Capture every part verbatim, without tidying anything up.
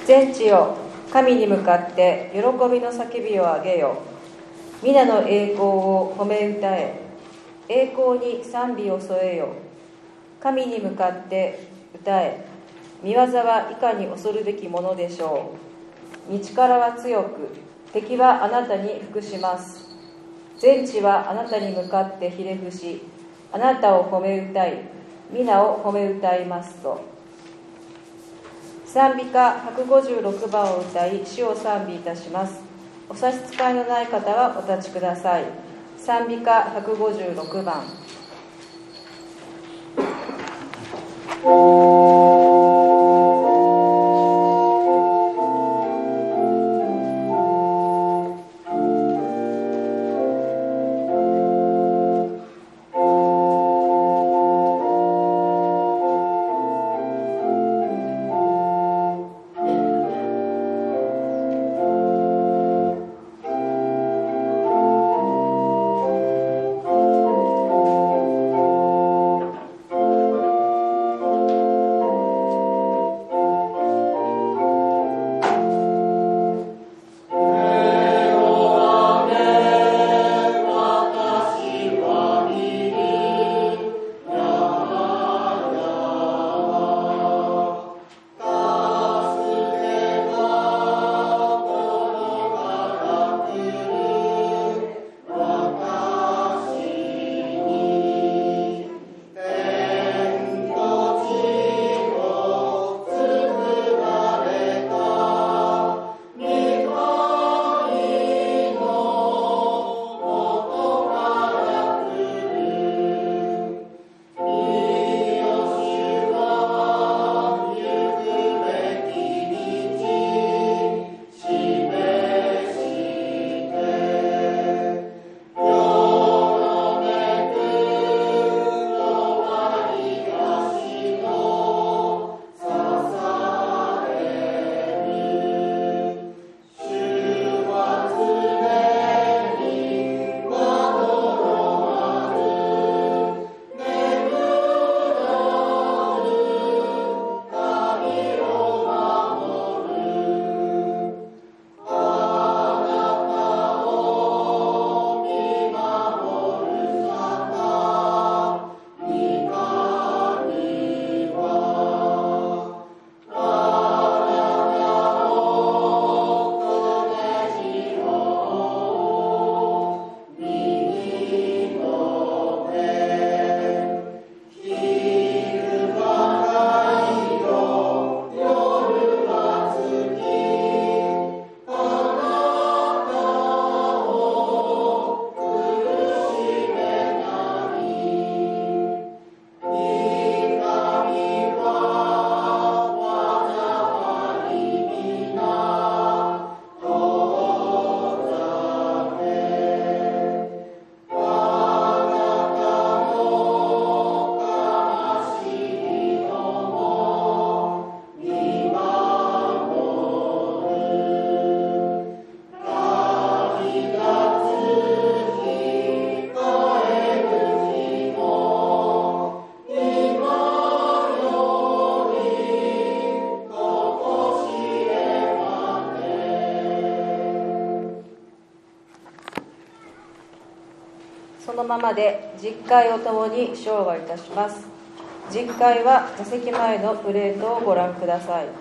全地よ、神に向かって喜びの叫びを上げよ。皆の栄光を褒め歌え。栄光に賛美を添えよ。神に向かって歌え。御業はいかに恐るべきものでしょう。道からは強く、敵はあなたに服します。全地はあなたに向かってひれ伏し、あなたを褒め歌い、皆を褒め歌いますと。賛美歌ひゃくごじゅうろくばんを歌い、主を賛美いたします。お差し支えのない方はお立ちください。賛美歌ひゃくごじゅうろくばん。そのままで実会をともに唱和いたします。実会は座席前のプレートをご覧ください。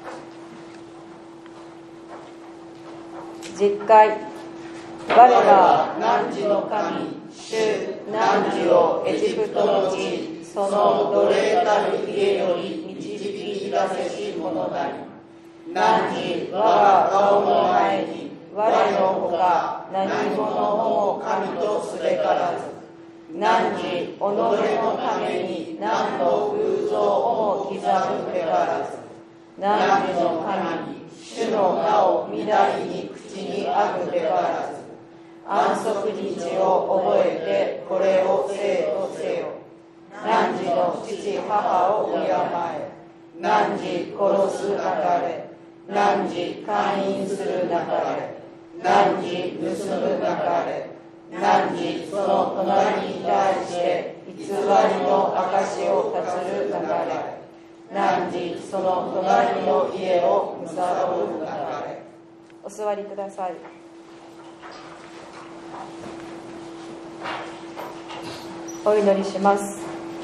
実会。我は汝の神、主汝をエジプトの地、その奴隷たる家より導き出せし者なり。汝我が顔の前に我のほか何者も神とすべからず、汝己のために何の偶像をも刻むべからず、汝の神、主の名をみだりに口にあぐべからず、安息日を覚えてこれをせよとせよ。汝の父母を敬え、汝殺すなかれ、汝姦淫するなかれ、汝盗むなかれ、汝その隣に対して偽りの証を立つるなかれ、汝汝その隣の家を貪るなかれ。お座りください。お祈りします。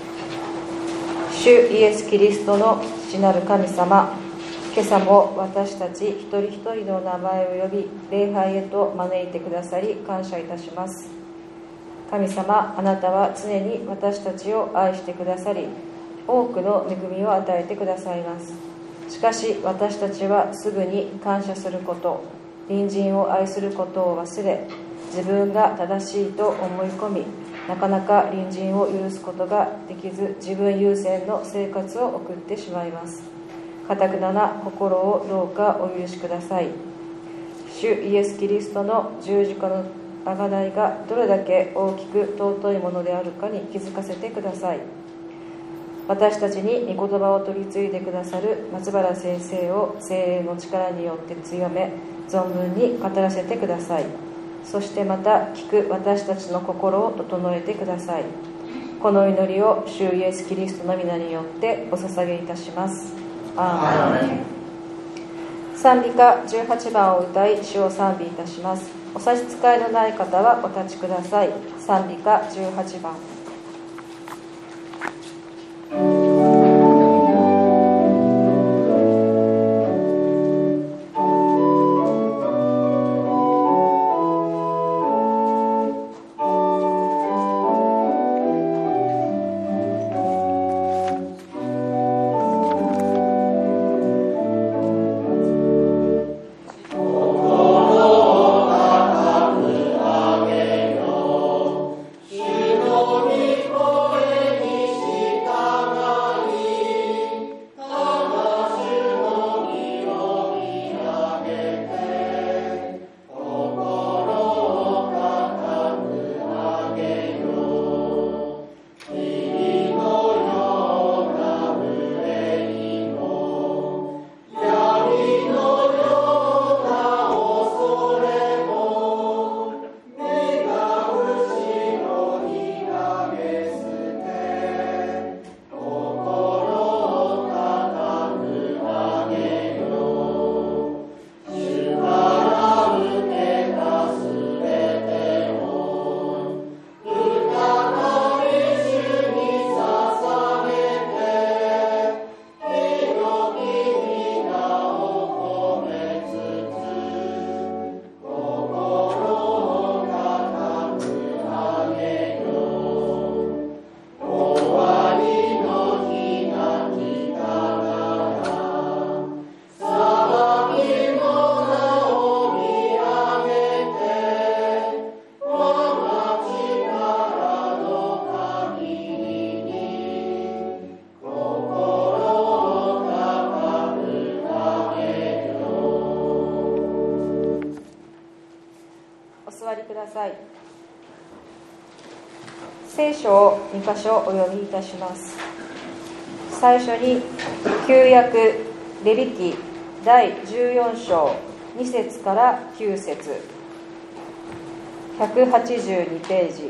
主イエス・キリストの父なる神様、今朝も私たち一人一人の名前を呼び礼拝へと招いてくださり感謝いたします。神様、あなたは常に私たちを愛してくださり、多くの恵みを与えてくださいます。しかし私たちはすぐに感謝すること、隣人を愛することを忘れ、自分が正しいと思い込み、なかなか隣人を許すことができず、自分優先の生活を送ってしまいます。堅くなな心をどうかお許しください。主イエス・キリストの十字架の贖いがどれだけ大きく尊いものであるかに気づかせてください。私たちに御言葉を取り継いでくださる松原先生を聖霊の力によって強め、存分に語らせてください。そしてまた聞く私たちの心を整えてください。この祈りを主イエス・キリストの皆によってお捧げいたします。アーメン。賛美歌じゅうはちばんを歌い主を賛美いたします。お差し支えのない方はお立ちください。賛美歌じゅうはちばん。聖書をに箇所お読みいたします。最初に旧約レビ記だいじゅうよん章に節からきゅう節、ひゃくはちじゅうにページ、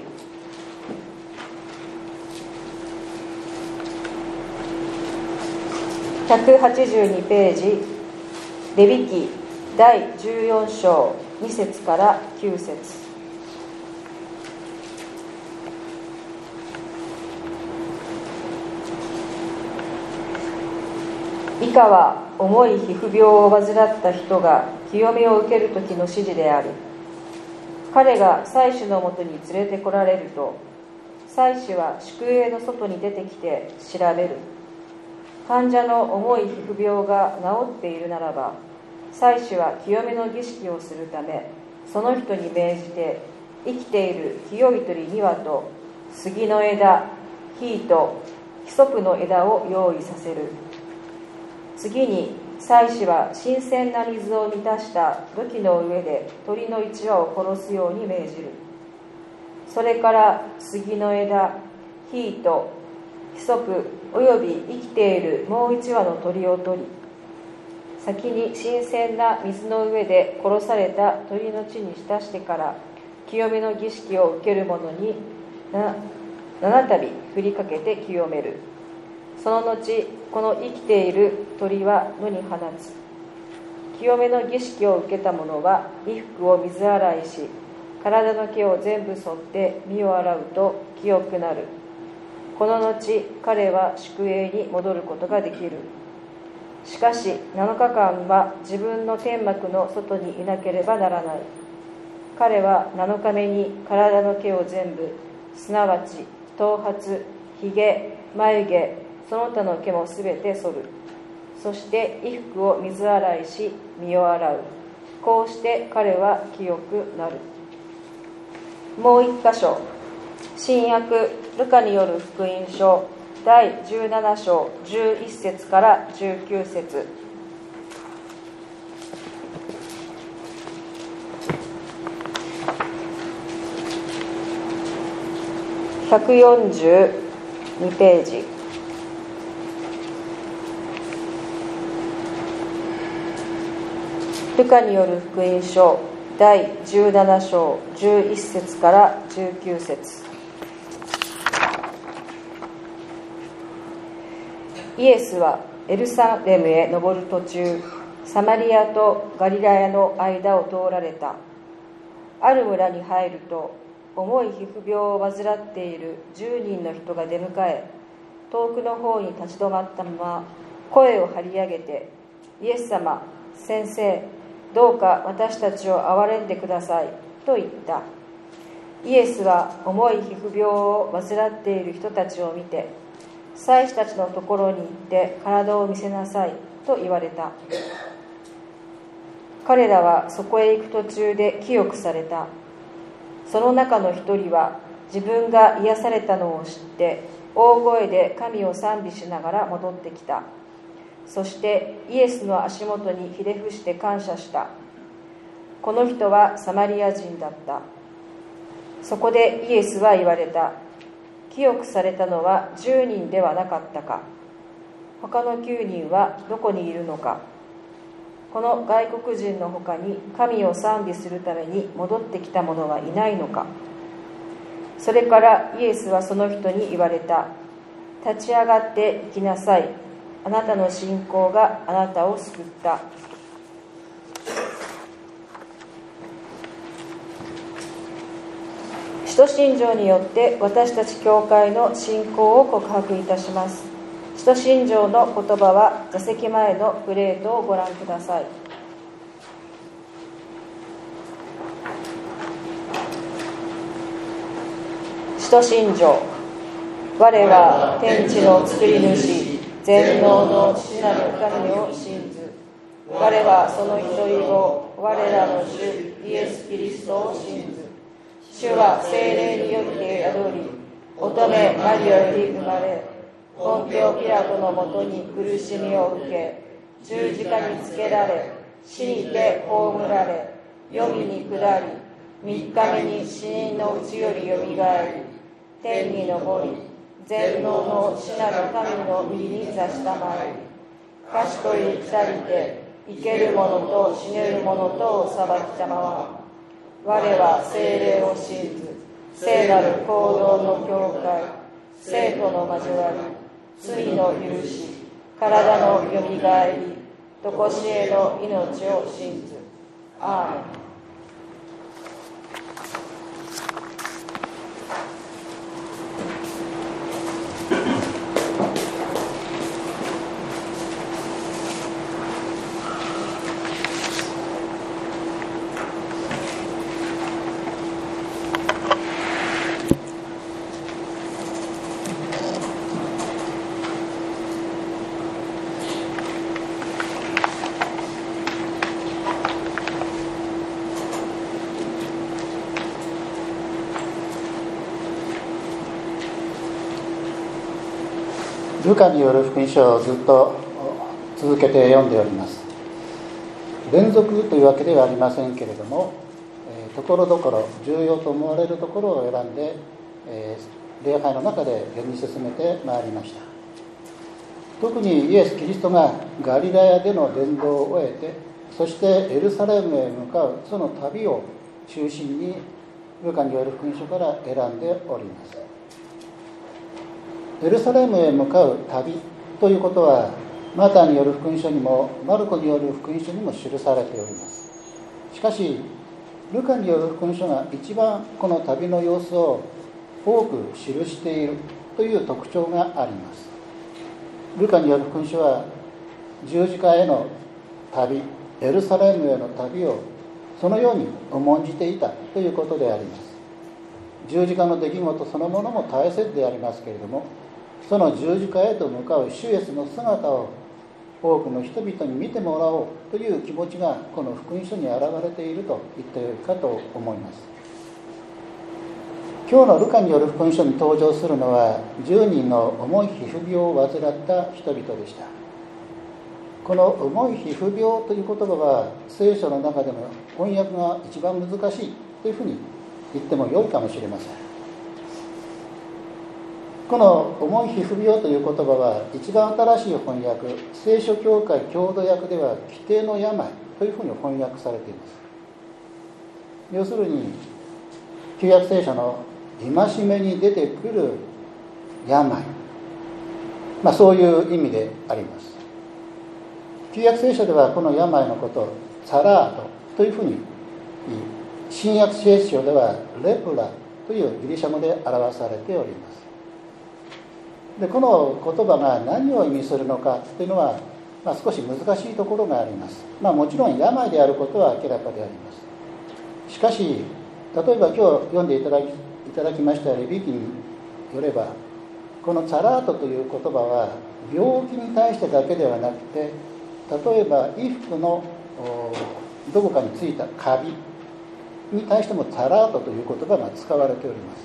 ひゃくはちじゅうにページ、レビ記だいじゅうよん章に節からきゅう節。以下は重い皮膚病を患った人が清めを受ける時の指示である。彼が祭司のもとに連れてこられると、祭司は宿営の外に出てきて調べる。患者の重い皮膚病が治っているならば、祭司は清めの儀式をするため、その人に命じて生きている清い鳥に羽と杉の枝、ヒイとヒソプの枝を用意させる。次に祭司は新鮮な水を満たした土器の上で鳥の一羽を殺すように命じる。それから杉の枝、ヒイとヒソプおよび生きているもう一羽の鳥を取り、先に新鮮な水の上で殺された鳥の血に浸してから清めの儀式を受ける者にななたび振りかけて清める。 その後この生きている鳥は野に放つ。清めの儀式を受けた者は衣服を水洗いし、体の毛を全部剃って身を洗うと清くなる。この後彼は宿営に戻ることができる。しかしなのかかんは自分の天幕の外にいなければならない。彼はなのかめに体の毛を全部、すなわち頭髪、ひげ、眉毛、その他の毛もすべて剃る。そして衣服を水洗いし身を洗う。こうして彼は清くなる。もう一箇所、新約ルカによる福音書だいじゅうなな章じゅういち節からじゅうきゅう節。ひゃくよんじゅうにページ。ルカによる福音書だいじゅうなな章じゅういち節からじゅうきゅう節。イエスはエルサレムへ登る途中、サマリアとガリラヤの間を通られた。ある村に入ると、重い皮膚病を患っているじゅうにんの人が出迎え、遠くの方に立ち止まったまま声を張り上げて、イエス様、先生、どうか私たちを憐れんでくださいと言った。イエスは重い皮膚病を患っている人たちを見て、祭司たちのところに行って体を見せなさいと言われた。彼らはそこへ行く途中で清くされた。その中の一人は自分が癒されたのを知って大声で神を賛美しながら戻ってきた。そしてイエスの足元にひれ伏して感謝した。この人はサマリア人だった。そこでイエスは言われた。清くされたのはじゅうにんではなかったか。他のきゅうにんはどこにいるのか。この外国人の他に神を賛美するために戻ってきた者はいないのか。それからイエスはその人に言われた。立ち上がって行きなさい。あなたの信仰があなたを救った。使徒信条によって私たち教会の信仰を告白いたします。使徒信条の言葉は座席前のプレートをご覧ください。使徒信条。我は天地の作り主、全能の父なる神を信ず。我はその一人子、我らの主イエス・キリストを信ず。主は聖霊によって宿り、乙女マリアより生まれ、ポンテオピラトのもとに苦しみを受け、十字架につけられ、死にて葬られ、黄泉に下り、三日目に死人のうちよりよみがえり、天に昇り、全能の父なる神の右に座したまえり、賢い来たりて、生ける者と死ねる者とを裁きたまわ。我は聖霊を信ず、聖なる行動の教会、生徒の交わり、罪の許し、体のよみがえり、とこしえの命を信ず。アーメン。 ルカによる福音書をずっと続けて読んでおります。連続というわけではありませんけれども、えー、ところどころ重要と思われるところを選んで、えー、礼拝の中で読み進めてまいりました。特にイエス・キリストがガリラヤでの伝道を終えて、そしてエルサレムへ向かうその旅を中心にルカによる福音書から選んでおります。エルサレムへ向かう旅ということはマタイによる福音書にもマルコによる福音書にも記されております。しかしルカによる福音書が一番この旅の様子を多く記しているという特徴があります。ルカによる福音書は十字架への旅、エルサレムへの旅をそのように重んじていたということであります。十字架の出来事そのものも大切でありますけれども、その十字架へと向かう主イエスの姿を多くの人々に見てもらおうという気持ちがこの福音書に表れていると言ってよいかと思います。今日のルカによる福音書に登場するのはじゅうにんの重い皮膚病を患った人々でした。この重い皮膚病という言葉は聖書の中でも翻訳が一番難しいというふうに言っても良いかもしれません。この重い皮膚病という言葉は一番新しい翻訳、聖書教会郷土訳では規定の病というふうに翻訳されています。要するに旧約聖書の戒めに出てくる病、まあ、そういう意味であります。旧約聖書ではこの病のことをチャラートというふうに、新約聖書ではレプラというギリシャ語で表されております。でこの言葉が何を意味するのかというのは、まあ、少し難しいところがあります。まあ、もちろん病であることは明らかであります。しかし例えば今日読んでいただき、いただきましたレビ記によれば、このチャラートという言葉は病気に対してだけではなくて、例えば衣服のどこかについたカビに対してもチャラートという言葉が使われております。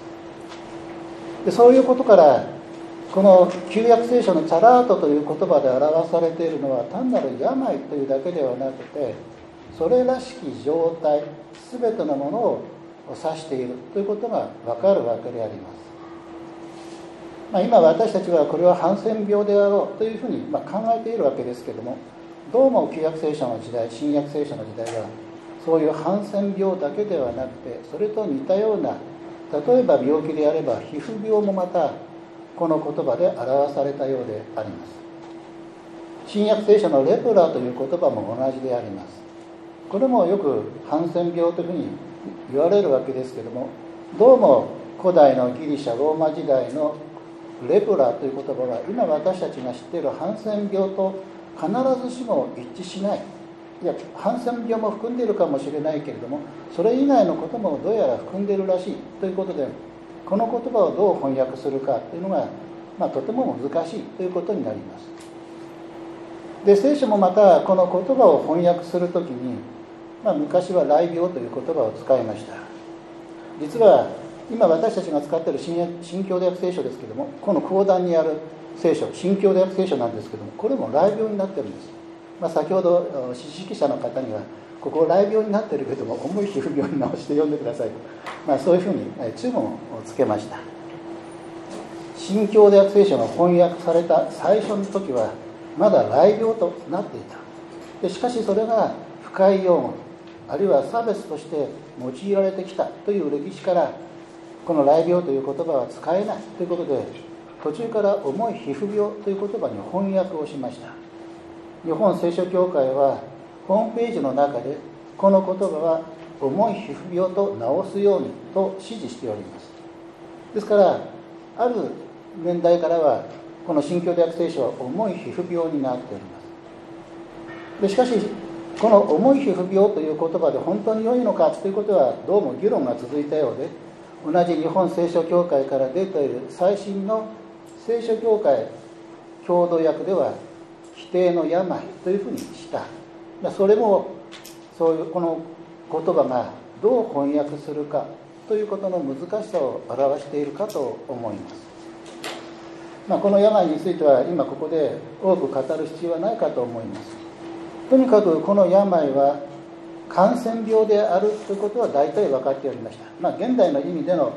でそういうことからこの旧約聖書のチャラートという言葉で表されているのは単なる病というだけではなくて、それらしき状態全てのものを指しているということが分かるわけであります。まあ、今私たちはこれはハンセン病であろうというふうにまあ考えているわけですけれども、どうも旧約聖書の時代、新約聖書の時代はそういうハンセン病だけではなくて、それと似たような、例えば病気であれば皮膚病もまたこの言葉で表されたようであります。新約聖書のレプラという言葉も同じであります。これもよくハンセン病というふうに言われるわけですけれども、どうも古代のギリシャローマ時代のレプラという言葉は今私たちが知っているハンセン病と必ずしも一致しない。いや、ハンセン病も含んでいるかもしれないけれども、それ以外のこともどうやら含んでいるらしいということで、この言葉をどう翻訳するかというのが、まあ、とても難しいということになります。で聖書もまたこの言葉を翻訳するときに、まあ、昔は雷病という言葉を使いました。実は今私たちが使っている 新, 新共同訳聖書ですけれども、この講談にある聖書、新共同訳聖書なんですけども、これも雷病になっているんです。まあ、先ほど知識者の方にはここ雷病になっているけども重い皮膚病に直して読んでくださいと、まあ、そういうふうに注文をつけました。新共同訳聖書が翻訳された最初の時はまだ雷病となっていた。でしかしそれが不快用語、あるいは差別として用いられてきたという歴史から、この雷病という言葉は使えないということで、途中から重い皮膚病という言葉に翻訳をしました。日本聖書協会はホームページの中でこの言葉は重い皮膚病と直すようにと指示しております。ですからある年代からはこの新共同訳聖書は重い皮膚病になっております。でしかしこの重い皮膚病という言葉で本当に良いのかということはどうも議論が続いたようで、同じ日本聖書協会から出ている最新の聖書協会共同訳では規定の病というふうにした。それもそういうこの言葉がどう翻訳するかということの難しさを表しているかと思います。まあ、この病については今ここで多く語る必要はないかと思います。とにかくこの病は感染病であるということは大体分かっておりました。まあ、現代の意味での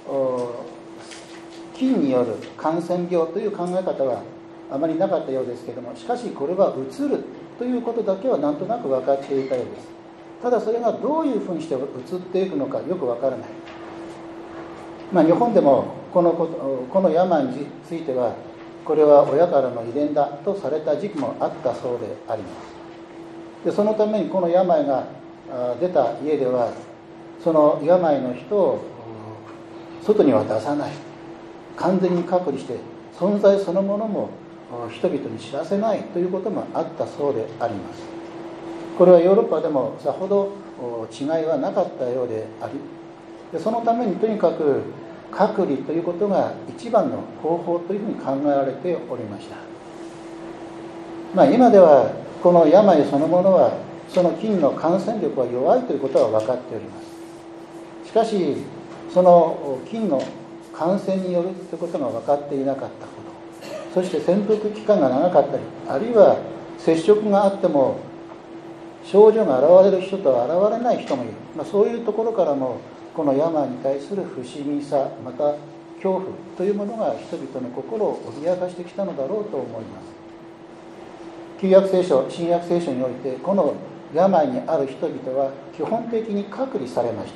菌による感染病という考え方はあまりなかったようですけれども、しかしこれはうつるということだけはなんとなく分かっていたようです。ただそれがどういうふうにしてうつっていくのかよく分からない。まあ、日本でもこのこと、この病についてはこれは親からの遺伝だとされた時期もあったそうであります。でそのためにこの病が出た家では、その病の人を外には出さない、完全に隔離して存在そのものも人々に知らせないということもあったそうであります。これはヨーロッパでもさほど違いはなかったようであり、でそのためにとにかく隔離ということが一番の方法というふうに考えられておりました。まあ、今ではこの病そのものはその菌の感染力は弱いということは分かっております。しかしその菌の感染によるということが分かっていなかったこと、そして潜伏期間が長かったり、あるいは接触があっても症状が現れる人と現れない人もいる、まあ、そういうところからもこの病に対する不思議さ、また恐怖というものが人々の心を脅かしてきたのだろうと思います。旧約聖書、新約聖書においてこの病にある人々は基本的に隔離されました。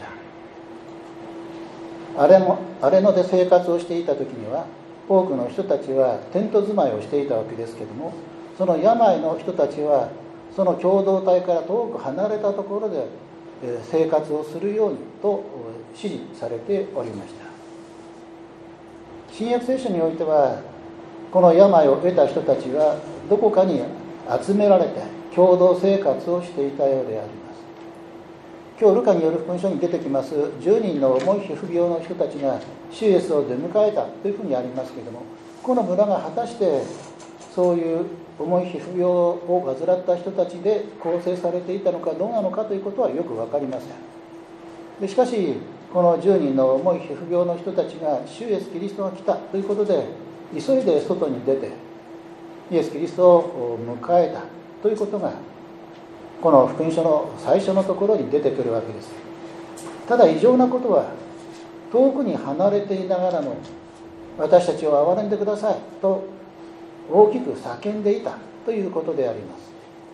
荒れも荒れ野で生活をしていた時には多くの人たちはテント住まいをしていたわけですけれども、その病の人たちはその共同体から遠く離れたところで生活をするようにと指示されておりました。新約聖書においてはこの病を得た人たちはどこかに集められて共同生活をしていたようであります。今日ルカによる福音書に出てきますじゅうにんの重い皮膚病の人たちが主イエスを出迎えたというふうにありますけれども、この村が果たしてそういう重い皮膚病を患った人たちで構成されていたのかどうなのかということはよく分かりません。でしかしこのじゅうにんの重い皮膚病の人たちが主イエスキリストが来たということで急いで外に出てイエスキリストを迎えたということがこの福音書の最初のところに出てくるわけです。ただ異常なことは、遠くに離れていながらも私たちを憐れんでくださいと大きく叫んでいたということであります。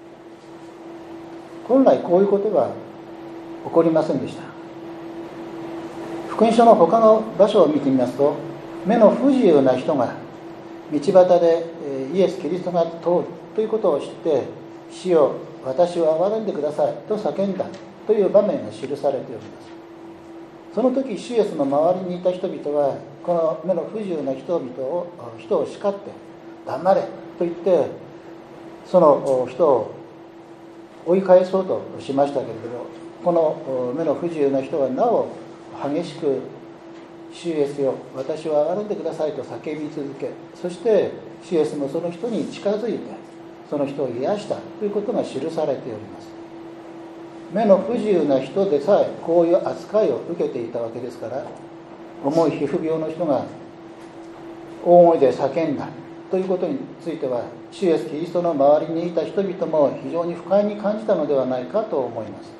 本来こういうことは起こりませんでした。福音書の他の場所を見てみますと、目の不自由な人が道端でイエス・キリストが通るということを知って、主よ私を憐れんでくださいと叫んだという場面が記されております。その時主イエスの周りにいた人々はこの目の不自由な人々を人を叱って黙れと言ってその人を追い返そうとしましたけれども、この目の不自由な人はなお激しく主イエスよ私を憐れんでくださいと叫び続け、そして主イエスもその人に近づいてその人を癒したということが記されております。目の不自由な人でさえこういう扱いを受けていたわけですから、重い皮膚病の人が大声で叫んだということについては主イエスキリストの周りにいた人々も非常に不快に感じたのではないかと思います。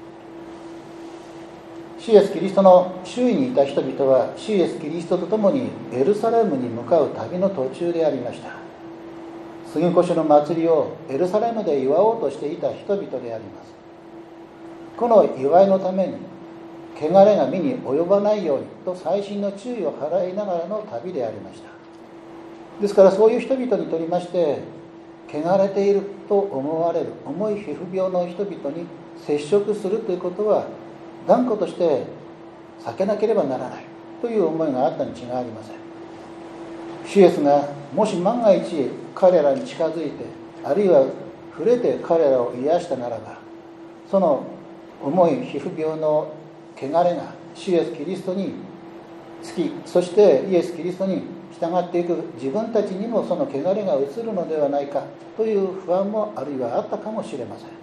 主イエスキリストの周囲にいた人々は主イエスキリストと共にエルサレムに向かう旅の途中でありました。杉越の祭りをエルサレムで祝おうとしていた人々であります。この祝いのために汚れが身に及ばないようにと細心の注意を払いながらの旅でありました。ですからそういう人々にとりまして汚れていると思われる重い皮膚病の人々に接触するということは断固として避けなければならないという思いがあったに違いありません。主イエスがもし万が一彼らに近づいてあるいは触れて彼らを癒したならば、その重い皮膚病の汚れが主イエスキリストにつき、そしてイエスキリストに従っていく自分たちにもその汚れが移るのではないかという不安もあるいはあったかもしれません。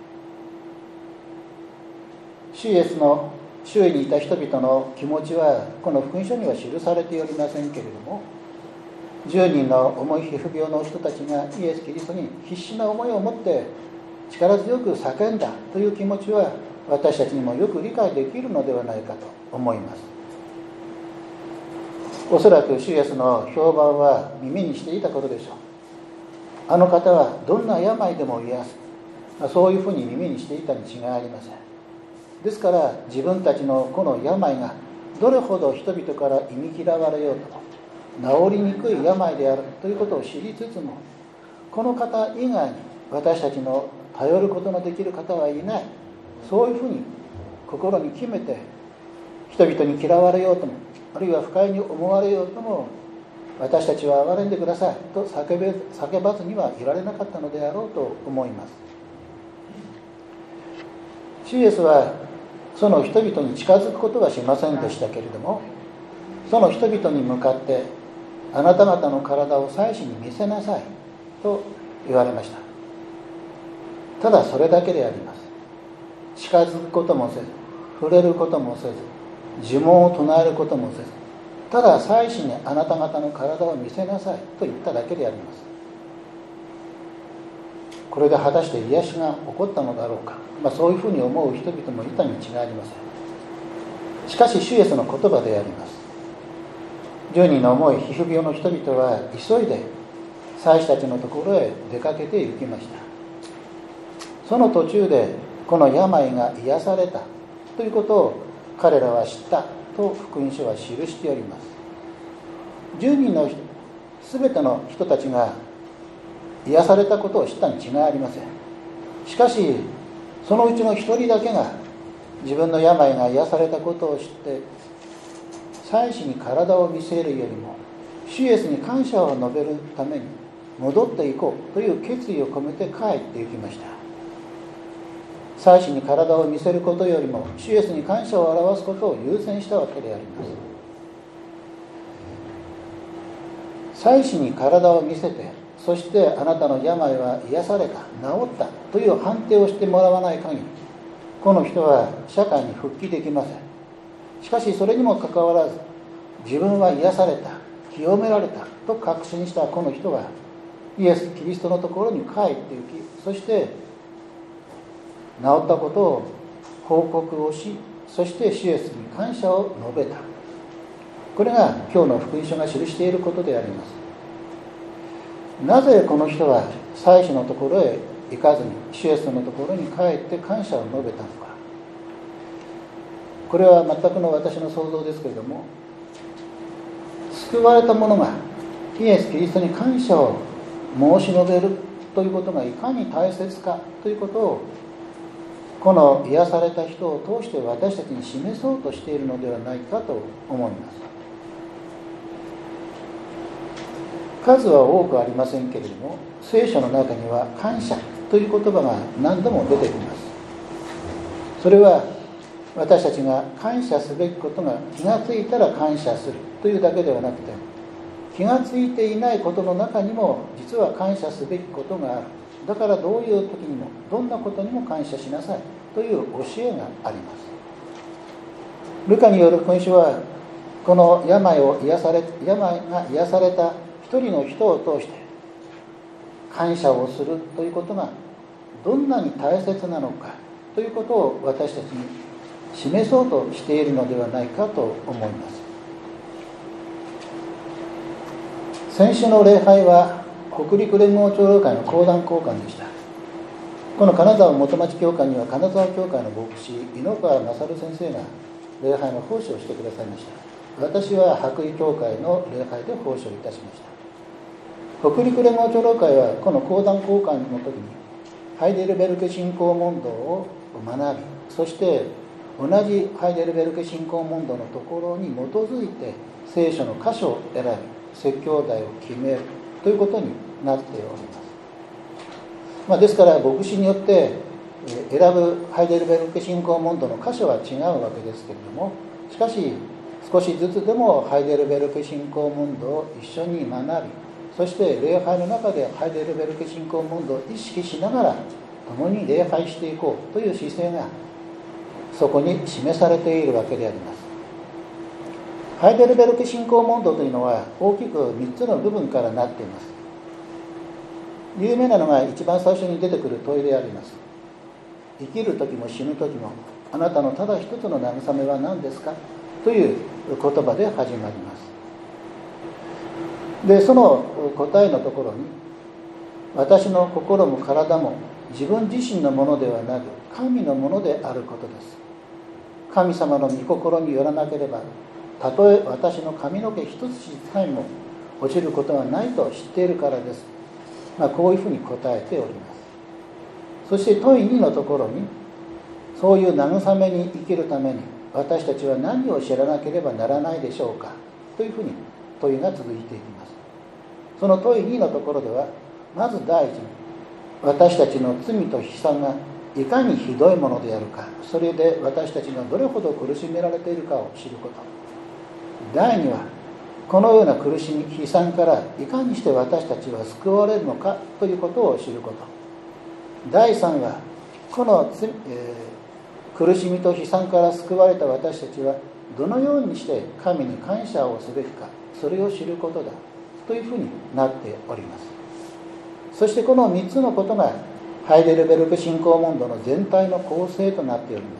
主イエスの周囲にいた人々の気持ちはこの福音書には記されておりませんけれども、じゅうにんの重い皮膚病の人たちがイエス・キリストに必死な思いを持って力強く叫んだという気持ちは私たちにもよく理解できるのではないかと思います。おそらく主イエスの評判は耳にしていたことでしょう。あの方はどんな病でも癒す、そういうふうに耳にしていたに違いありません。ですから自分たちのこの病がどれほど人々から忌み嫌われようとも、 治りにくい病であるということを知りつつも、この方以外に私たちの頼ることのできる方はいない、そういうふうに心に決めて、人々に嫌われようとも、あるいは不快に思われようとも、私たちは憐れんでくださいと叫べ、叫ばずにはいられなかったのであろうと思います。主イエスはその人々に近づくことはしませんでしたけれども、その人々に向かって、あなた方の体を祭司に見せなさいと言われました。ただそれだけであります。近づくこともせず、触れることもせず、呪文を唱えることもせず、ただ祭司にあなた方の体を見せなさいと言っただけであります。これで果たして癒しが起こったのだろうか、まあ、そういうふうに思う人々もいたに違いありません。しかし主イエスの言葉であります。十人の重い皮膚病の人々は急いで祭司たちのところへ出かけて行きました。その途中でこの病が癒されたということを彼らは知ったと福音書は記しております。十人のすべての人たちが癒されたことを知ったに違いありません。しかしそのうちの一人だけが自分の病が癒されたことを知って、祭司に体を見せるよりも主イエスに感謝を述べるために戻っていこうという決意を込めて帰って行きました。祭司に体を見せることよりも主イエスに感謝を表すことを優先したわけであります。祭司に体を見せて、そしてあなたの病は癒された、治ったという判定をしてもらわない限り、この人は社会に復帰できません。しかしそれにもかかわらず、自分は癒された、清められたと確信したこの人はイエス・キリストのところに帰って行き、そして治ったことを報告をし、そして主イエスに感謝を述べた。これが今日の福音書が記していることであります。なぜこの人は祭司のところへ行かずに主イエスのところに帰って感謝を述べたのか。これは全くの私の想像ですけれども、救われた者がイエス・キリストに感謝を申し述べるということがいかに大切かということを、この癒された人を通して私たちに示そうとしているのではないかと思います。数は多くありませんけれども、聖書の中には感謝という言葉が何度も出てきます。それは私たちが感謝すべきことが気がついたら感謝するというだけではなくて、気がついていないことの中にも実は感謝すべきことがある。だからどういう時にもどんなことにも感謝しなさいという教えがあります。ルカによる福音書は、この病を癒され病が癒された一人の人を通して感謝をするということがどんなに大切なのかということを私たちに示そうとしているのではないかと思います。先週の礼拝は北陸連合長老会の講談交換でした。この金沢元町教会には金沢教会の牧師井ノ川勝先生が礼拝の奉仕をしてくださいました。私は白衣教会の礼拝で奉仕をいたしました。北陸連合長老会はこの講談交換の時にハイデルベルク信仰問答を学び、そして同じハイデルベルク信仰問答のところに基づいて聖書の箇所を選び説教題を決めるということになっております。まあ、ですから牧師によって選ぶハイデルベルク信仰問答の箇所は違うわけですけれども、しかし少しずつでもハイデルベルク信仰問答を一緒に学び、そして礼拝の中でハイデルベルク信仰問答を意識しながら共に礼拝していこうという姿勢がそこに示されているわけであります。ハイデルベルク信仰問答というのは大きくみっつの部分からなっています。有名なのが一番最初に出てくる問いであります。生きる時も死ぬ時もあなたのただ一つの慰めは何ですかという言葉で始まります。で、その答えのところに、私の心も体も自分自身のものではなく神のものであることです。神様の御心によらなければたとえ私の髪の毛一つさえも落ちることはないと知っているからです。まあ、こういうふうに答えております。そして問いにのところに、そういう慰めに生きるために私たちは何を知らなければならないでしょうかというふうに問いが続いていきます。その問いにのところでは、まず第一に私たちの罪と悲惨がいかにひどいものであるか、それで私たちがどれほど苦しめられているかを知ること。第二はこのような苦しみ悲惨からいかにして私たちは救われるのかということを知ること。第三はこの、えー、苦しみと悲惨から救われた私たちはどのようにして神に感謝をすべきか、それを知ることだというふうになっております。そしてこのみっつのことがハイデルベルク信仰問答の全体の構成となっております。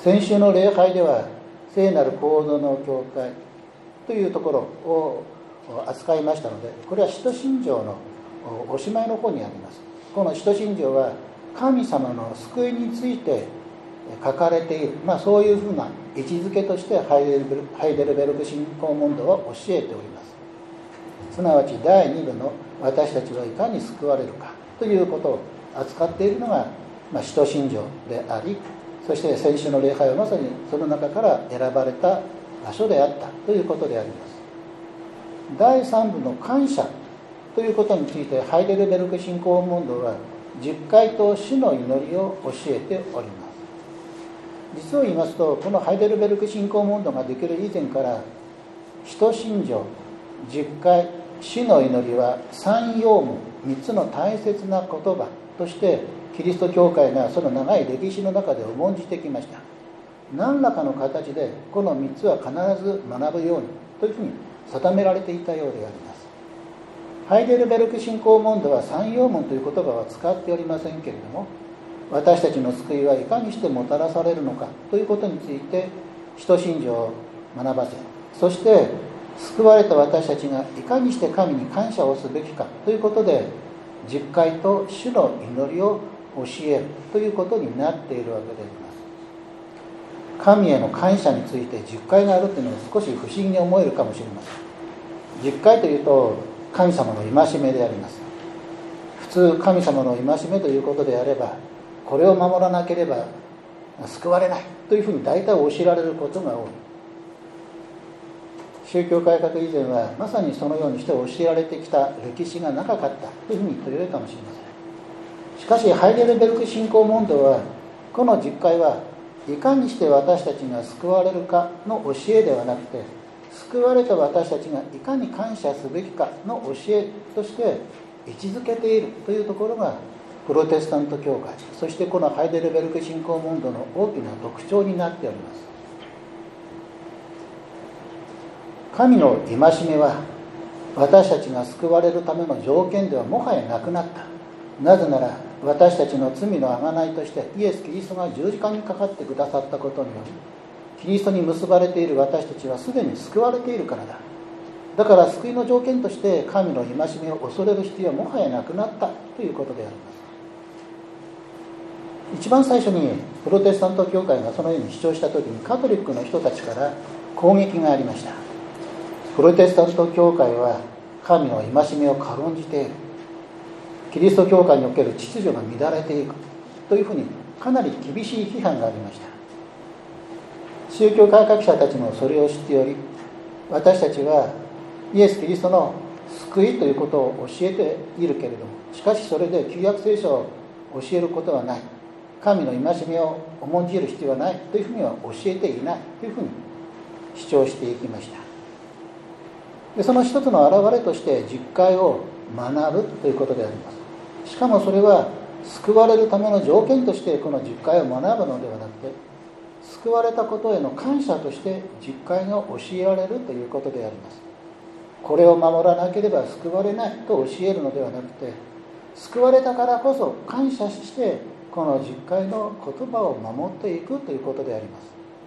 先週の礼拝では聖なる行動の教会というところを扱いましたので、これは使徒信条のおしまいの方にあります。この使徒信条は神様の救いについて書かれている、まあ、そういうふうな位置づけとしてハイデルベル、ハイデルベルク信仰問答は教えております。すなわちだいに部の私たちはいかに救われるかということを扱っているのが、まあ、使徒信条であり、そして先週の礼拝はまさにその中から選ばれた場所であったということであります。だいさん部の感謝ということについてハイデルベルク信仰問答は十戒と主の祈りを教えております。実を言いますと、このハイデルベルク信仰問答ができる以前から使徒信条、十戒、主の祈りは三要務、三つの大切な言葉としてキリスト教会がその長い歴史の中で重んじてきました。何らかの形でこのみっつは必ず学ぶようにというふうに定められていたようであります。ハイデルベルク信仰問答は三要問という言葉は使っておりませんけれども、私たちの救いはいかにしてもたらされるのかということについて使徒信条を学ばせ、そして救われた私たちがいかにして神に感謝をすべきかということで十戒と主の祈りを教えるということになっているわけであります。神への感謝について十戒があるというのは少し不思議に思えるかもしれません。十戒というと神様の戒めであります。普通神様の戒めということであれば、これを守らなければ救われないというふうに大体教えられることが多い。宗教改革以前はまさにそのようにして教えられてきた歴史が長かったというふうに言ってよいかもしれません。しかしハイデルベルク信仰問答はこの十戒はいかにして私たちが救われるかの教えではなくて、救われた私たちがいかに感謝すべきかの教えとして位置づけているというところがプロテスタント教会、そしてこのハイデルベルク信仰問答の大きな特徴になっております。神の戒めは私たちが救われるための条件ではもはやなくなった。なぜなら私たちの罪の贖いとしてイエス・キリストが十字架にかかってくださったことにより、キリストに結ばれている私たちはすでに救われているからだ。だから救いの条件として神の戒めを恐れる必要はもはやなくなったということであります。一番最初にプロテスタント教会がそのように主張した時にカトリックの人たちから攻撃がありました。プロテスタント教会は神の戒めを軽んじている、キリスト教会における秩序が乱れていくというふうにかなり厳しい批判がありました。宗教改革者たちもそれを知っており、私たちはイエス・キリストの救いということを教えているけれども、しかしそれで旧約聖書を教えることはない、神の戒めを重んじる必要はないというふうには教えていないというふうに主張していきました。でその一つの表れとして十戒を学ぶということであります。しかもそれは救われるための条件としてこの十戒を学ぶのではなくて、救われたことへの感謝として十戒が教えられるということであります。これを守らなければ救われないと教えるのではなくて、救われたからこそ感謝してこの十戒の言葉を守っていくということであります。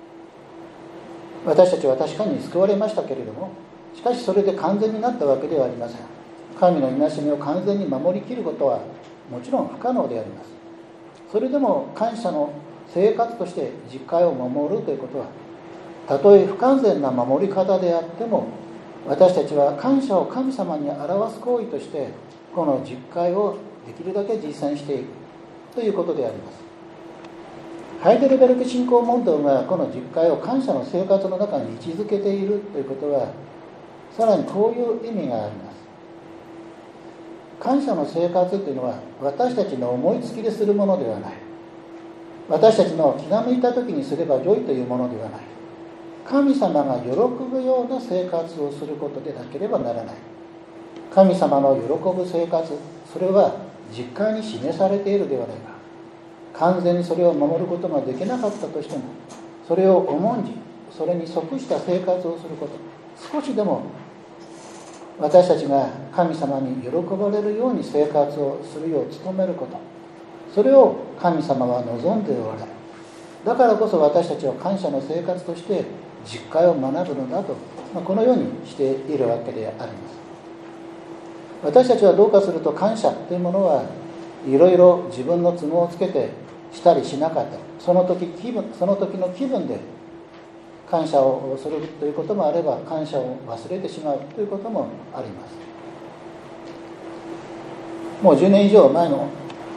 私たちは確かに救われましたけれども、しかしそれで完全になったわけではありません。神の戒めを完全に守りきることはもちろん不可能であります。それでも感謝の生活として十戒を守るということはたとえ不完全な守り方であっても、私たちは感謝を神様に表す行為としてこの十戒をできるだけ実践していくということであります。ハイデルベルク信仰問答がこの十戒を感謝の生活の中に位置づけているということは、さらにこういう意味があります。感謝の生活というのは私たちの思いつきでするものではない。私たちの気が向いた時にすれば良いというものではない。神様が喜ぶような生活をすることでなければならない。神様の喜ぶ生活、それは実戒に示されているではないか。完全にそれを守ることができなかったとしても、それを重んじ、それに即した生活をすること、少しでも私たちが神様に喜ばれるように生活をするよう努めること、それを神様は望んでおられる。だからこそ私たちは感謝の生活として実戒を学ぶのだと、まあ、このようにしているわけであります。私たちはどうかすると感謝というものはいろいろ自分の都合をつけてしたりしなかったり、その時気分、その時の気分で感謝をするということもあれば、感謝を忘れてしまうということもあります。もうじゅうねん以上前の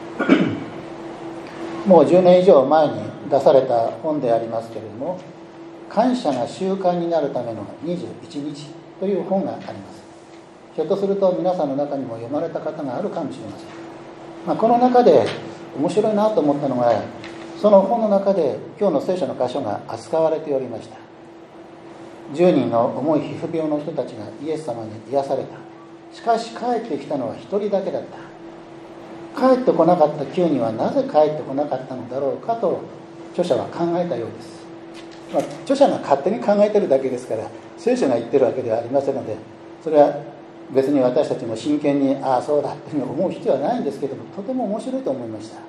もうじゅうねん以上前に出された本でありますけれども、感謝が習慣になるためのにじゅういちにちという本があります。ひょっとすると皆さんの中にも読まれた方があるかもしれません。まあ、この中で面白いなと思ったのが、その本の中で今日の聖書の箇所が扱われておりました。じゅうにんの重い皮膚病の人たちがイエス様に癒された。しかし帰ってきたのはひとりだけだった。帰ってこなかったきゅうにんはなぜ帰ってこなかったのだろうかと著者は考えたようです。まあ、著者が勝手に考えているだけですから、聖書が言ってるわけではありませんので、それは別に私たちも真剣にああそうだというふうに思う必要はないんですけども、とても面白いと思いました。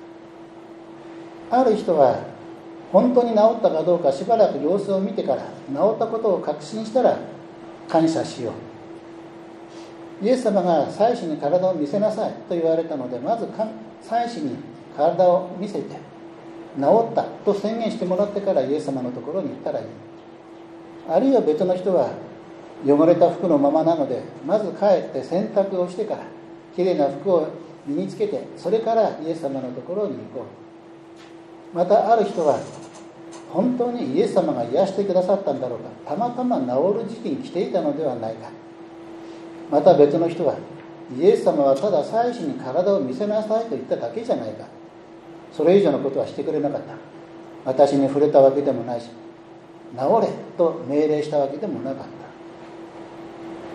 ある人は本当に治ったかどうかしばらく様子を見てから、治ったことを確信したら感謝しよう。イエス様が祭司に体を見せなさいと言われたので、まず祭司に体を見せて治ったと宣言してもらってからイエス様のところに行ったらいい。あるいは別の人は汚れた服のままなので、まず帰って洗濯をしてからきれいな服を身につけて、それからイエス様のところに行こう。またある人は本当にイエス様が癒してくださったんだろうか、たまたま治る時期に来ていたのではないか。また別の人はイエス様はただ祭司に体を見せなさいと言っただけじゃないか、それ以上のことはしてくれなかった。私に触れたわけでもないし、治れと命令したわけでもなかった。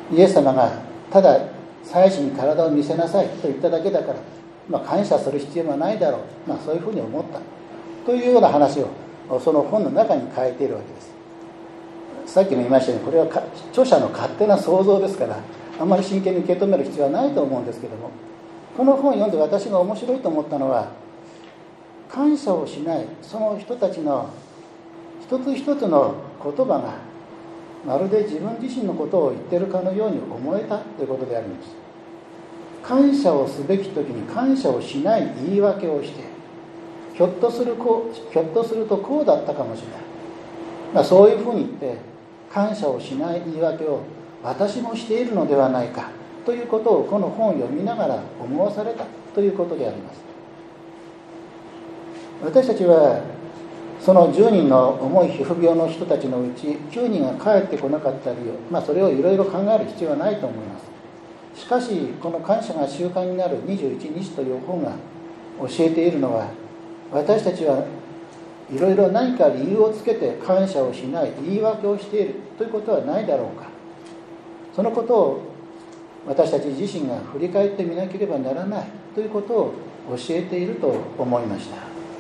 イエス様がただ祭司に体を見せなさいと言っただけだから、まあ、感謝する必要はないだろう、まあ、そういうふうに思ったというような話をその本の中に書いているわけです。さっきも言いましたように、これは著者の勝手な想像ですから、あんまり真剣に受け止める必要はないと思うんですけども、この本を読んで私が面白いと思ったのは、感謝をしないその人たちの一つ一つの言葉がまるで自分自身のことを言っているかのように思えたということであります。感謝をすべき時に感謝をしない言い訳をして、ひょっとするこうひょっとするとこうだったかもしれない、まあ、そういうふうに言って感謝をしない言い訳を私もしているのではないかということをこの本を読みながら思わされたということであります。私たちはそのじゅうにんの重い皮膚病の人たちのうちきゅうにんが帰ってこなかった理由、まあ、それをいろいろ考える必要はないと思います。しかしこの感謝が習慣になるにじゅういちにちという本が教えているのは、私たちはいろいろ何か理由をつけて感謝をしない言い訳をしているということはないだろうか。そのことを私たち自身が振り返ってみなければならないということを教えていると思いました。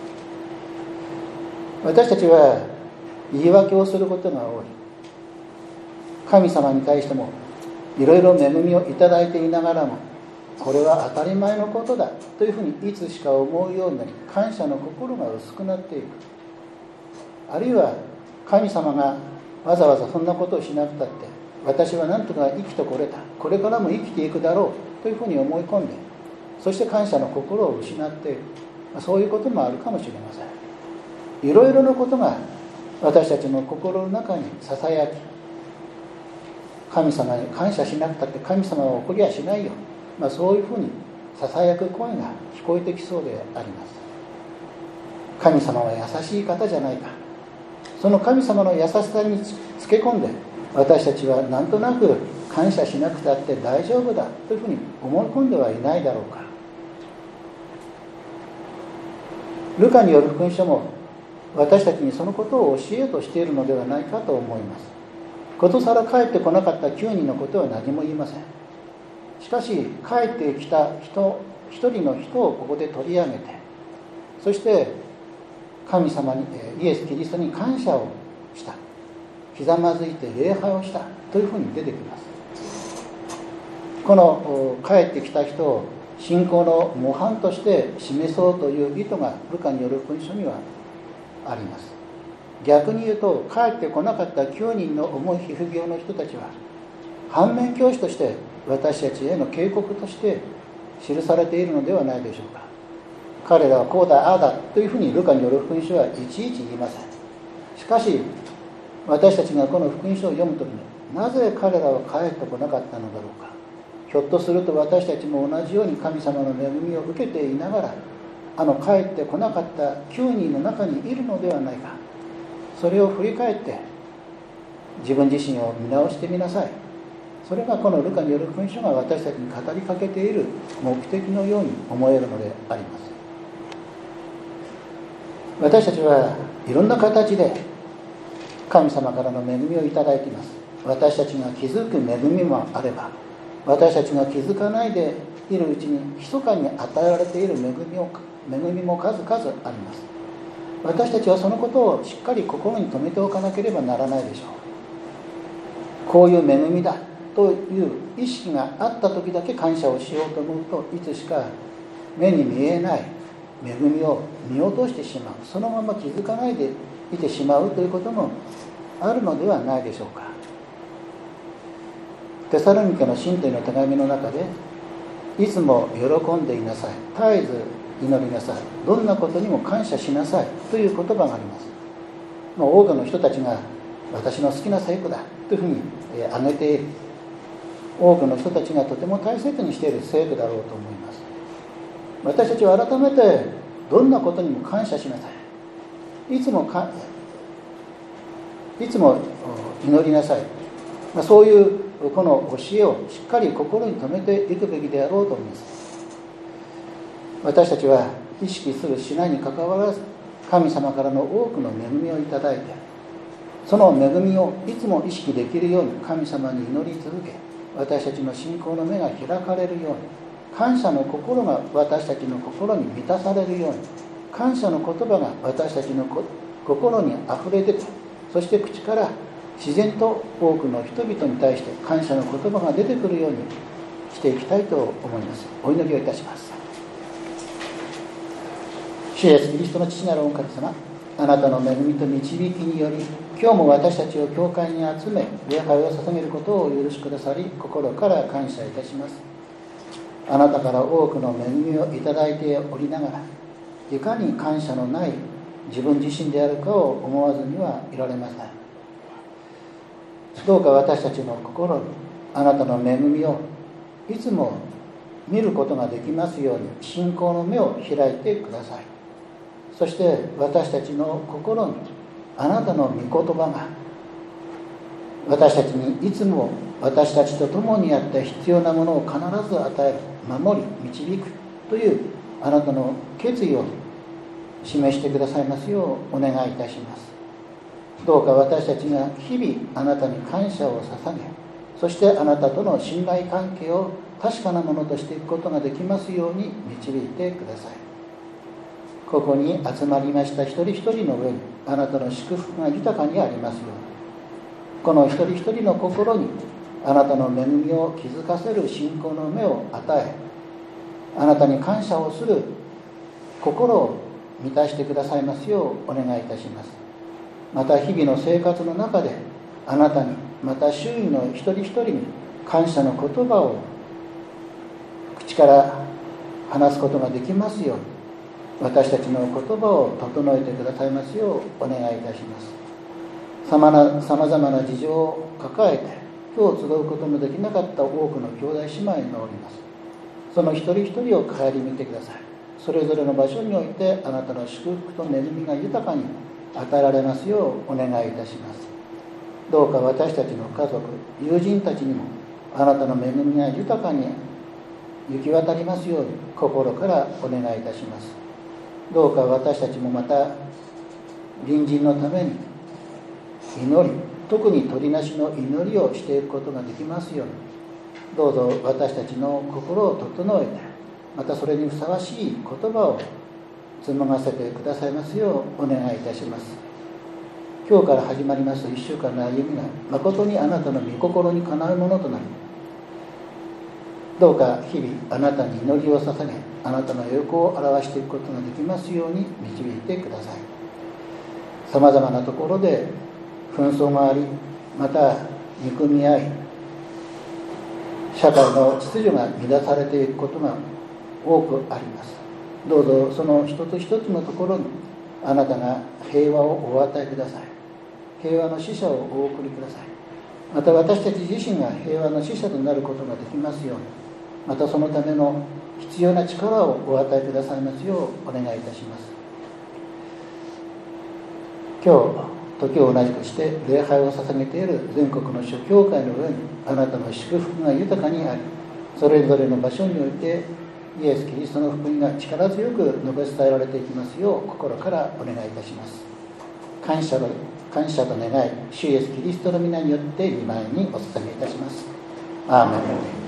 私たちは言い訳をすることが多い。神様に対してもいろいろ恵みをいただいていながらも、これは当たり前のことだというふうにいつしか思うようになり、感謝の心が薄くなっていく。あるいは神様がわざわざそんなことをしなくたって、私は何とか生きてこれた、これからも生きていくだろうというふうに思い込んで、そして感謝の心を失っている、そういうこともあるかもしれません。いろいろなことが私たちの心の中にささやき、神様に感謝しなくたって神様は怒りはしないよ、まあ、そういうふうにささやく声が聞こえてきそうであります。神様は優しい方じゃないか、その神様の優しさにつけ込んで私たちはなんとなく感謝しなくたって大丈夫だというふうに思い込んではいないだろうか。ルカによる福音書も私たちにそのことを教えようとしているのではないかと思います。ことさら帰ってこなかったきゅうにんのことは何も言いません。しかし帰ってきた人一人の人をここで取り上げて、そして神様にイエス・キリストに感謝をした、ひざまずいて礼拝をしたというふうに出てきます。この帰ってきた人を信仰の模範として示そうという意図がルカによる福音書にはあります。逆に言うと、帰ってこなかったきゅうにんの重い皮膚病の人たちは反面教師として私たちへの警告として記されているのではないでしょうか。彼らはこうだああだというふうにルカによる福音書はいちいち言いません。しかし私たちがこの福音書を読むときに、なぜ彼らは帰ってこなかったのだろうか。ひょっとすると私たちも同じように神様の恵みを受けていながら、あの帰ってこなかったきゅうにんの中にいるのではないか。それを振り返って自分自身を見直してみなさい。それがこのルカによる福音書が私たちに語りかけている目的のように思えるのであります。私たちはいろんな形で神様からの恵みをいただいています。私たちが気づく恵みもあれば、私たちが気づかないでいるうちに密かに与えられている恵みを恵みも数々あります。私たちはそのことをしっかり心に留めておかなければならないでしょう。こういう恵みだという意識があった時だけ感謝をしようと思うと、いつしか目に見えない恵みを見落としてしまう、そのまま気づかないでいてしまうということもあるのではないでしょうか。テサロニケの信徒への手紙の中で、いつも喜んでいなさい、絶えず祈りなさい、どんなことにも感謝しなさいという言葉があります。もう多くの人たちが私の好きな聖句だというふうに挙げている、多くの人たちがとても大切にしている聖句だろうと思います。私たちは改めてどんなことにも感謝しなさい、いつもかいつも祈りなさい、まあ、そういうこの教えをしっかり心に留めていくべきであろうと思います。私たちは意識するしないにかかわらず、神様からの多くの恵みをいただいて、その恵みをいつも意識できるように神様に祈り続け、私たちの信仰の目が開かれるように、感謝の心が私たちの心に満たされるように、感謝の言葉が私たちの心にあふれ出て、そして口から自然と多くの人々に対して感謝の言葉が出てくるようにしていきたいと思います。お祈りをいたします。主イエスキリストの父なる御神様、あなたの恵みと導きにより、今日も私たちを教会に集め礼拝を捧げることをお許しくださり、心から感謝いたします。あなたから多くの恵みをいただいておりながら、いかに感謝のない自分自身であるかを思わずにはいられません。どうか私たちの心にあなたの恵みをいつも見ることができますように、信仰の目を開いてください。そして私たちの心にあなたの御言葉が私たちにいつも私たちと共にあって必要なものを必ず与える、守り導くというあなたの決意を示してくださいますようお願いいたします。どうか私たちが日々あなたに感謝を捧げ、そしてあなたとの信頼関係を確かなものとしていくことができますように導いてください。ここに集まりました一人一人の上にあなたの祝福が豊かにありますように、この一人一人の心にあなたの恵みを気づかせる信仰の目を与え、あなたに感謝をする心を満たしてくださいますようお願いいたします。また日々の生活の中であなたに、また周囲の一人一人に感謝の言葉を口から話すことができますように、私たちの言葉を整えてくださいますようお願いいたします。 さまざまな事情を抱えて今日集うことのできなかった多くの兄弟姉妹がおります。その一人一人を顧みてください。それぞれの場所においてあなたの祝福と恵みが豊かに与えられますようお願いいたします。どうか私たちの家族、友人たちにもあなたの恵みが豊かに行き渡りますように心からお願いいたします。どうか私たちもまた隣人のために祈り、特に取りなしの祈りをしていくことができますように、どうぞ私たちの心を整えて、またそれにふさわしい言葉を紡がせてくださいますようお願いいたします。今日から始まります一週間の歩みが誠にあなたの御心にかなうものとなり、どうか日々あなたに祈りを捧げ、あなたの栄光を表していくことができますように導いてください。さまざまなところで紛争があり、また憎み合い、社会の秩序が乱されていくことが多くあります。どうぞその一つ一つのところにあなたが平和をお与えください。平和の使者をお送りください。また私たち自身が平和の使者となることができますように、またそのための必要な力をお与えくださいますようお願いいたします。今日時を同じくして礼拝を捧げている全国の諸教会の上にあなたの祝福が豊かにあり、それぞれの場所においてイエス・キリストの福音が力強く述べ伝えられていきますよう心からお願いいたします。感謝と感謝と願い、主イエス・キリストの皆によって御前にお捧げいたします。アーメン。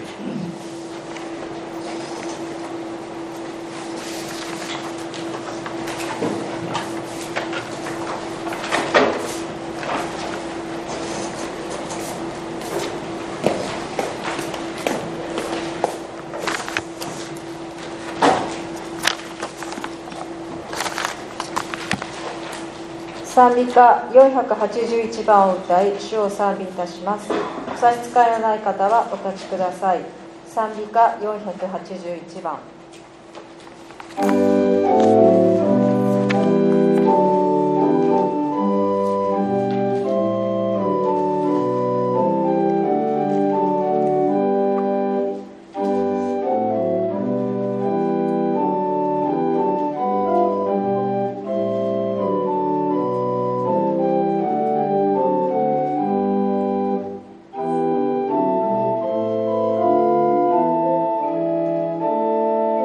賛美歌よんひゃくはちじゅういちばんを歌い主を賛美いたします。お差し支えのない方はお立ちください。賛美歌よんひゃくはちじゅういちばん。 「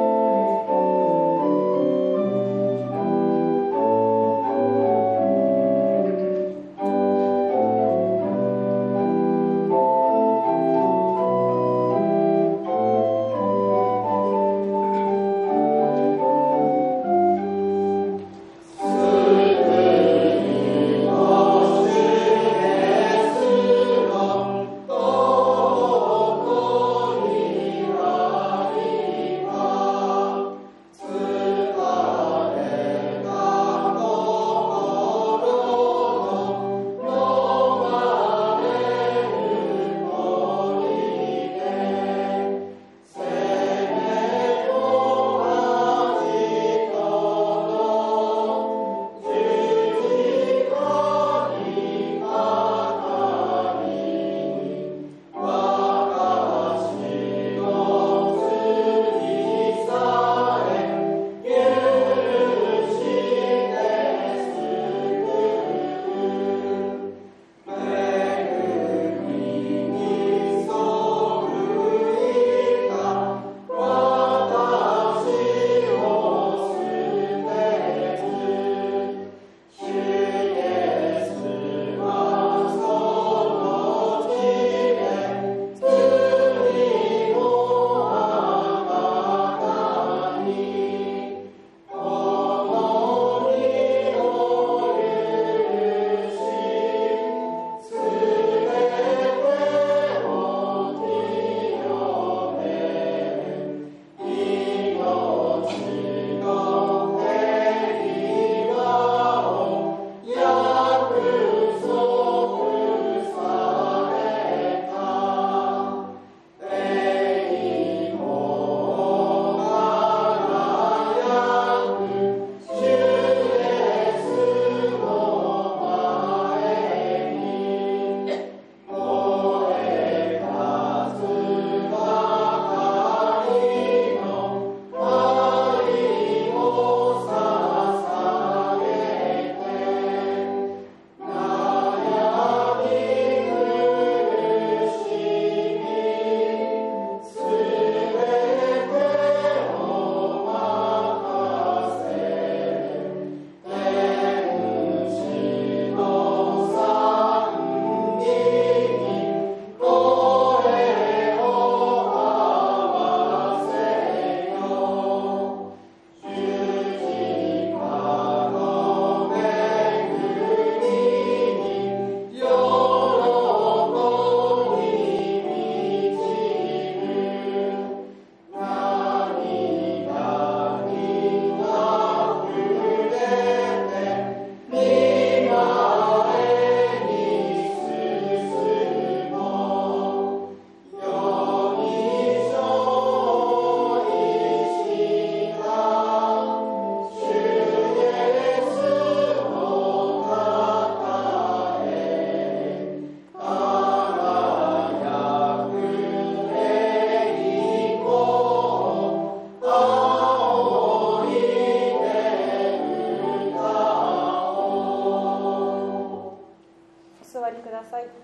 ださい。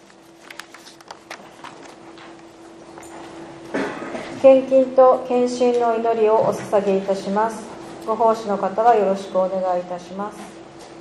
献金と献身の祈りをお捧げいたします。ご奉仕の方はよろしくお願いいたします。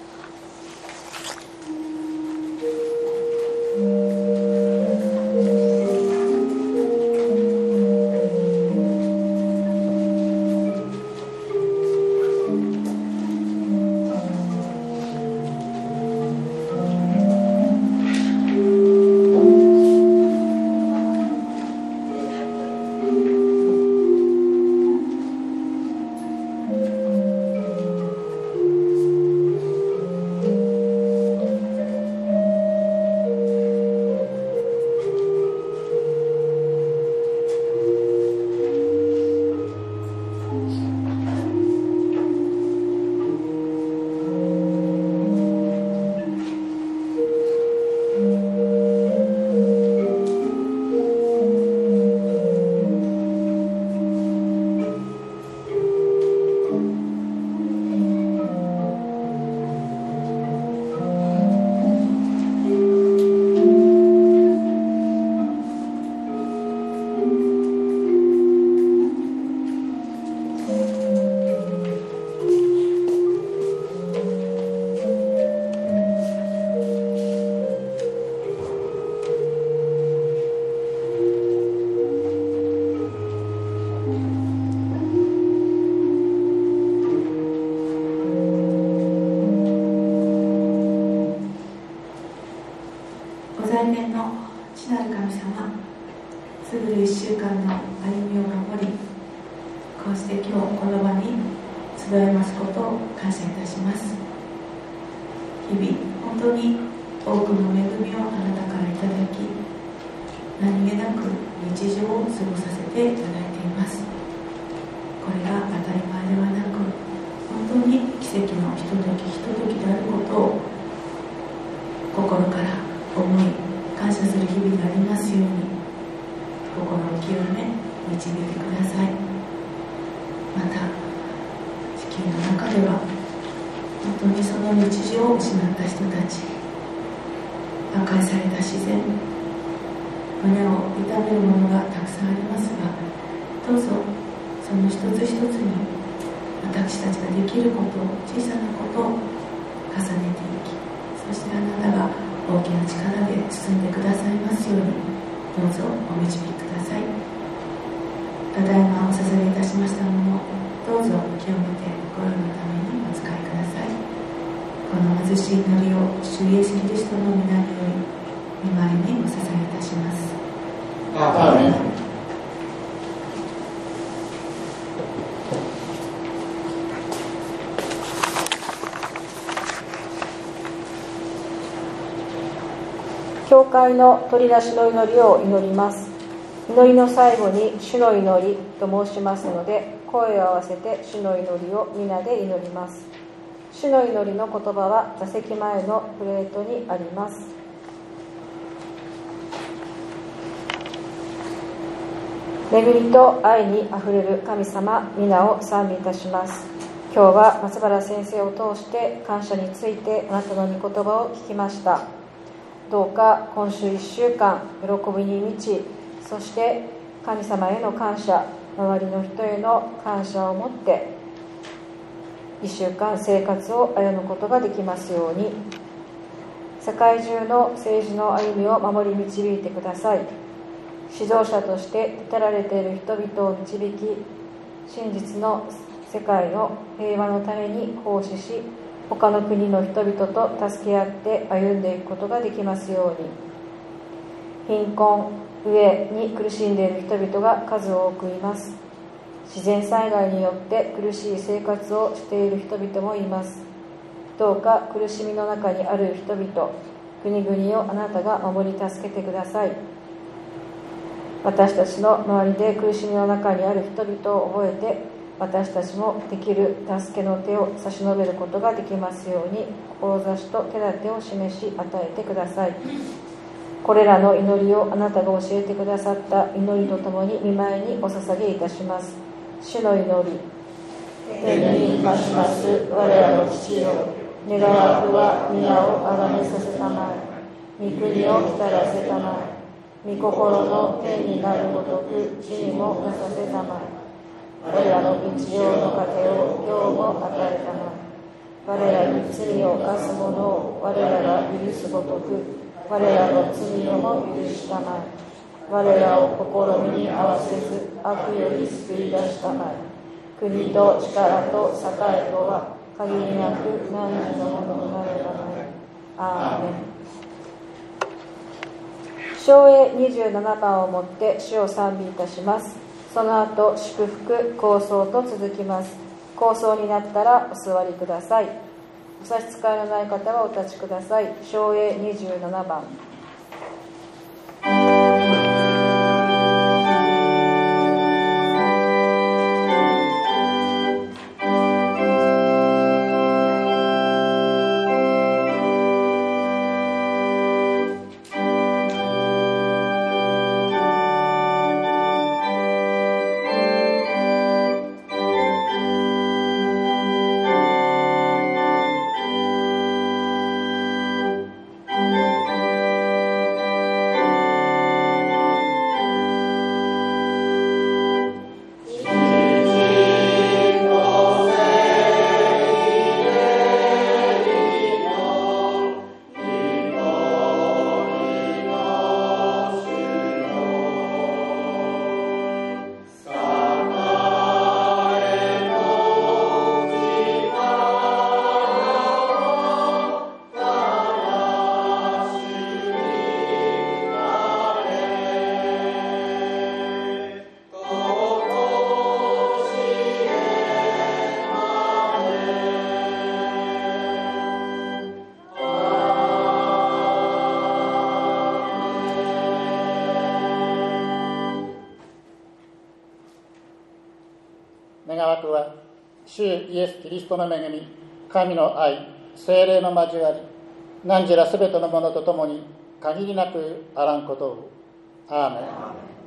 教会の取り出しの祈りを祈ります。祈りの最後に主の祈りと申しますので、声を合わせて主の祈りを皆で祈ります。主の祈りの言葉は座席前のプレートにあります。恵みと愛にあふれる神様、皆を賛美いたします。今日は松原先生を通して感謝についてあなたの御言葉を聞きました。どうか今週いっしゅうかん喜びに満ち、そして神様への感謝、周りの人への感謝を持っていっしゅうかん生活を歩むことができますように。世界中の政治の歩みを守り導いてください。指導者として立てられている人々を導き、真実の世界の平和のために奉仕し、他の国の人々と助け合って歩んでいくことができますように。貧困、飢えに苦しんでいる人々が数多くいます。自然災害によって苦しい生活をしている人々もいます。どうか苦しみの中にある人々、国々をあなたが守り助けてください。私たちの周りで苦しみの中にある人々を覚えて、私たちもできる助けの手を差し伸べることができますように、志と手立てを示し与えてください。これらの祈りをあなたが教えてくださった祈りとともに御前にお捧げいたします。主の祈り。天にまします我らの父よ、願わくは皆をあがめさせたまえ。 御国を来たらせたまえ。御心の天になるごとく地にもなさせたまえ。我らの日常の糧を今日も与えたまえ。我らに罪を犯す者を我らが許すごとく我らの罪をも許したまえ。我らを試みに合わせず悪より救い出したまえ。国と力と栄とは限りなく何時のものになるたまえ。アーメン。唱詠にじゅうななばんをもって主を賛美いたします。その後祝福高奏と続きます。高奏になったらお座りください。お差し支えのない方はお立ちください。唱詠にじゅうななばん。 願わくは主イエス・キリストの恵み、神の愛、聖霊の交わり、何時らすべてのものとともに限りなくあらんことを。アーメン。